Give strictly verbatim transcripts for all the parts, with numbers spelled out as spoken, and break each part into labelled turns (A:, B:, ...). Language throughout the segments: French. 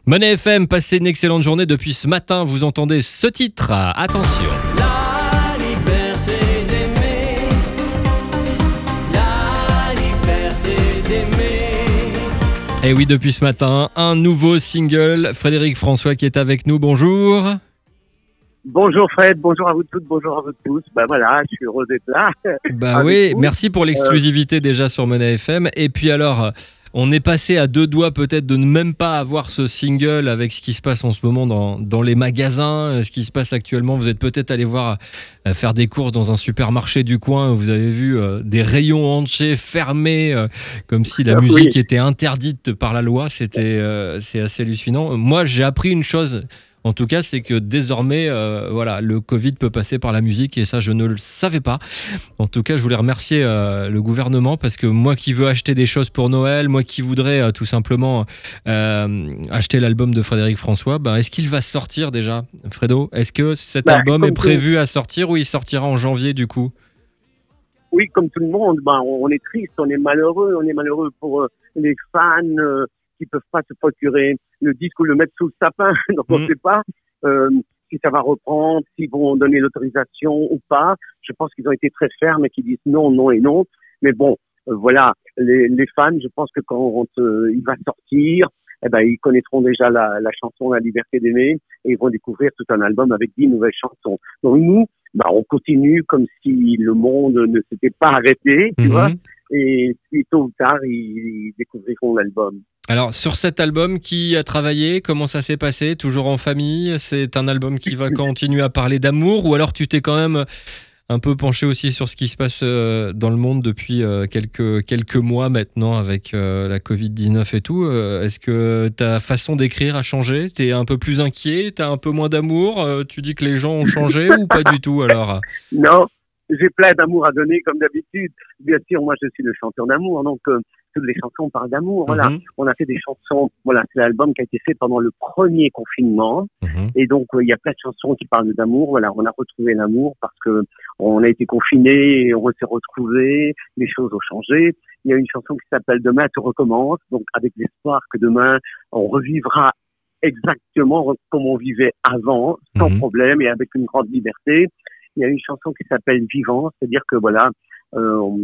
A: Money F M, passez une excellente journée. Depuis ce matin, vous entendez ce titre. Attention.
B: La liberté d'aimer, la liberté d'aimer.
A: Et oui, depuis ce matin, un nouveau single. Frédéric François qui est avec nous. Bonjour.
C: Bonjour Fred, bonjour à vous toutes, bonjour à vous tous. Ben voilà, je suis heureux d'être là.
A: Bah oui, vous. Merci pour l'exclusivité euh... déjà sur Money F M. Et puis alors, on est passé à deux doigts peut-être de ne même pas avoir ce single avec ce qui se passe en ce moment dans, dans les magasins, ce qui se passe actuellement. Vous êtes peut-être allé voir euh, faire des courses dans un supermarché du coin. Vous avez vu euh, des rayons entiers fermés, euh, comme si la musique oui. était interdite par la loi. C'était, euh, c'est assez hallucinant. Moi, j'ai appris une chose. En tout cas, c'est que désormais, euh, voilà, le Covid peut passer par la musique et ça, je ne le savais pas. En tout cas, je voulais remercier euh, le gouvernement parce que moi qui veux acheter des choses pour Noël, moi qui voudrais euh, tout simplement euh, acheter l'album de Frédéric François, ben, est-ce qu'il va sortir déjà, Fredo ? Est-ce que cet bah, album est prévu que... à sortir ou il sortira en janvier du coup ?
C: Oui, comme tout le monde, ben, on est triste, on est malheureux, on est malheureux pour euh, les fans euh, qui peuvent pas se procurer le disque ou le mettre sous le sapin. Donc, mmh. on ne sait pas euh, si ça va reprendre, s'ils vont donner l'autorisation ou pas. Je pense qu'ils ont été très fermes et qu'ils disent non, non et non. Mais bon, euh, voilà, les, les fans, je pense que quand on te, il va sortir, eh ben, ils connaîtront déjà la, la chanson La Liberté d'aimer et ils vont découvrir tout un album avec dix nouvelles chansons. Donc, nous, bah, on continue comme si le monde ne s'était pas arrêté, tu mmh. vois. Et puis, tôt ou tard, ils, ils découvriront l'album.
A: Alors, sur cet album, qui a travaillé ? Comment ça s'est passé ? Toujours en famille ? C'est un album qui va continuer à parler d'amour ? Ou alors tu t'es quand même un peu penché aussi sur ce qui se passe dans le monde depuis quelques, quelques mois maintenant avec la covid dix-neuf et tout. Est-ce que ta façon d'écrire a changé ? T'es un peu plus inquiet ? T'as un peu moins d'amour ? Tu dis que les gens ont changé ou pas du tout alors ?
C: Non, j'ai plein d'amour à donner comme d'habitude. Bien sûr, moi je suis le chanteur d'amour, donc... Euh... toutes les chansons parlent d'amour, voilà. Mm-hmm. On a fait des chansons, voilà, c'est l'album qui a été fait pendant le premier confinement. Mm-hmm. Et donc, il euh, y a plein de chansons qui parlent d'amour, voilà. On a retrouvé l'amour parce que on a été confinés, on s'est retrouvés, les choses ont changé. Il y a une chanson qui s'appelle Demain tout recommence, donc avec l'espoir que demain, on revivra exactement comme on vivait avant, sans mm-hmm. problème et avec une grande liberté. Il y a une chanson qui s'appelle Vivant, c'est-à-dire que voilà, Euh, on,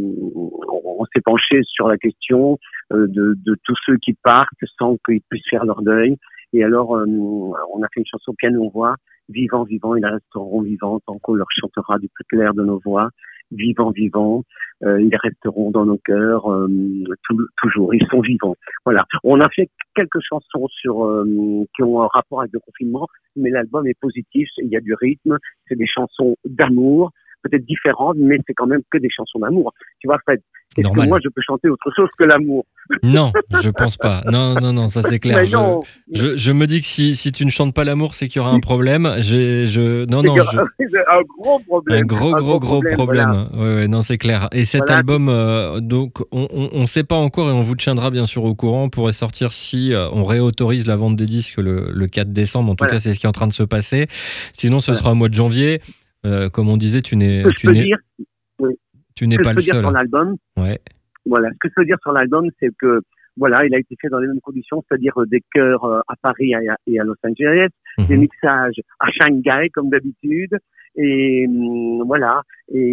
C: on s'est penché sur la question euh, de, de tous ceux qui partent sans qu'ils puissent faire leur deuil. Et alors, euh, on a fait une chanson piano-voix, vivant, vivant, ils resteront vivants tant qu'on leur chantera du plus clair de nos voix. Vivant, vivant, euh, ils resteront dans nos cœurs euh, tout, toujours. Ils sont vivants. Voilà. On a fait quelques chansons sur euh, qui ont un rapport avec le confinement, mais l'album est positif. Il y a du rythme. C'est des chansons d'amour. Peut-être différentes, mais c'est quand même que des chansons d'amour. Tu vois, Fred, est-ce Normal. que moi, je peux chanter autre chose que l'amour ?
A: Non, je pense pas. Non, non, non, ça c'est clair. Je, je, je me dis que si, si tu ne chantes pas l'amour, c'est qu'il y aura un problème. J'ai, je, non, non, je...
C: un gros problème.
A: Un gros, gros, un gros, gros problème. problème. Voilà. Ouais, ouais, non, c'est clair. Et cet voilà. album, euh, donc, on ne sait pas encore et on vous tiendra bien sûr au courant. Pourrait sortir si euh, on réautorise la vente des disques le, le quatre décembre. En tout voilà. cas, c'est ce qui est en train de se passer. Sinon, ce voilà. sera au mois de janvier. Euh, comme on disait, tu n'es, tu n'es,
C: dire, oui.
A: tu n'es
C: ce
A: pas
C: que
A: le seul.
C: Dire sur l'album,
A: ouais.
C: Voilà. Ce que je peux dire sur l'album, c'est que voilà, il a été fait dans les mêmes conditions, c'est-à-dire des chœurs à Paris et à Los Angeles, mm-hmm. des mixages à Shanghai comme d'habitude, et hum, voilà,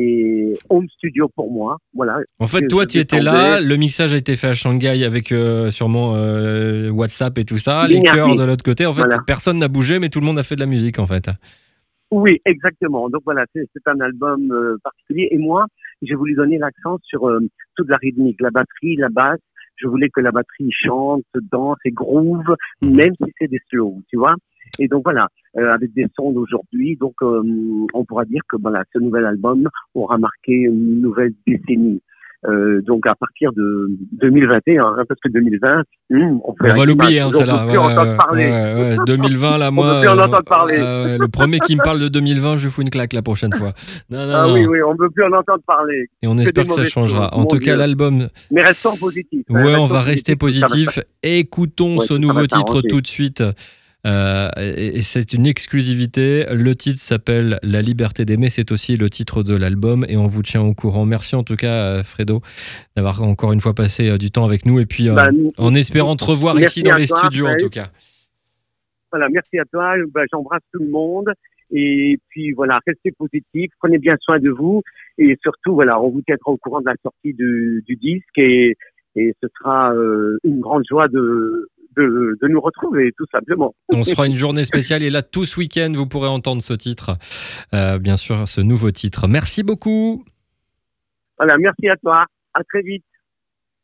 C: et home studio pour moi. Voilà.
A: En fait, toi, tu étais là, le mixage a été fait à Shanghai avec euh, sûrement euh, WhatsApp et tout ça, les chœurs de l'autre côté. En fait, voilà. personne n'a bougé, mais tout le monde a fait de la musique, en fait.
C: Oui, exactement. Donc voilà, c'est, c'est un album euh, particulier. Et moi, j'ai voulu donner l'accent sur euh, toute la rythmique, la batterie, la basse. Je voulais que la batterie chante, danse et groove, même si c'est des slow, tu vois. Et donc voilà, euh, avec des sons d'aujourd'hui, donc euh, on pourra dire que voilà, ce nouvel album aura marqué une nouvelle décennie. Euh, donc à partir de deux mille vingt et un, hein, parce que deux mille vingt, hum, on,
A: on va l'oublier, hein, celle-là.
C: On peut plus
A: ouais,
C: entendre parler.
A: Ouais, ouais, deux mille vingt, là, moi.
C: On peut plus en entendre parler.
A: Euh, le premier qui me parle de deux mille vingt, je lui fous une claque la prochaine fois. Non, non,
C: ah
A: non.
C: oui, oui, on peut plus en entendre parler.
A: Et on que espère que ça changera. Choses, en tout Dieu. cas, l'album.
C: Mais restons positifs.
A: Ouais, hein, on va rester positif. Écoutons ouais, ce nouveau titre tout de suite. Euh, et, et c'est une exclusivité. Le titre s'appelle La Liberté d'aimer. C'est aussi le titre de l'album et on vous tient au courant. Merci en tout cas, Fredo, d'avoir encore une fois passé euh, du temps avec nous et puis euh, bah, en espérant te revoir ici dans les toi, studios Fred. En tout cas.
C: Voilà, merci à toi. Ben, j'embrasse tout le monde. Et puis voilà, restez positifs, prenez bien soin de vous. Et surtout, voilà, on vous tiendra au courant de la sortie du, du disque. Et, et ce sera euh, une grande joie de, de, de nous retrouver, tout simplement.
A: On se fera une journée spéciale. Et là, tout ce week-end, vous pourrez entendre ce titre. Euh, bien sûr, ce nouveau titre. Merci beaucoup.
C: Voilà, merci à toi. À très vite.